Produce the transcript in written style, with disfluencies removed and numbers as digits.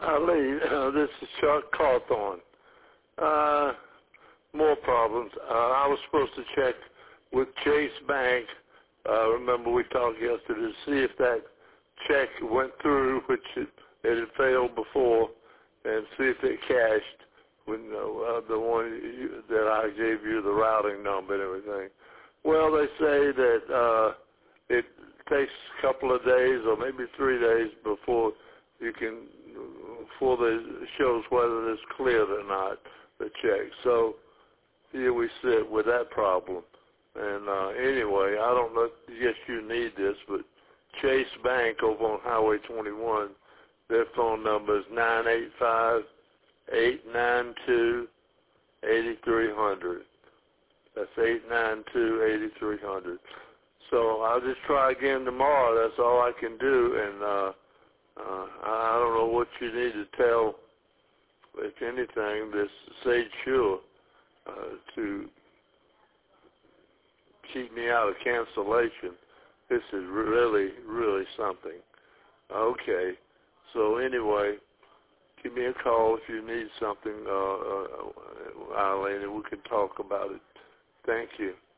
Ali, this is Chuck Cawthorn. More problems. I was supposed to check with Chase Bank. Remember we talked yesterday to see if that check went through, which it had failed before, and see if it cashed when the one that I gave you the routing number and everything. Well, they say that it takes a couple of days or maybe 3 days before you can, before it shows whether it's cleared or not, the check. So here we sit with that problem. And anyway, I don't know, yes, you need this, but Chase Bank over on Highway 21, their phone number is 985-892-8300. That's 892-8300. So I'll just try again tomorrow. That's all I can do. And I don't know what you need to tell, if anything, this Sage Sure to keep me out of cancellation. This is really, really something. Okay. So anyway, give me a call if you need something, Eileen, and we can talk about it. Thank you.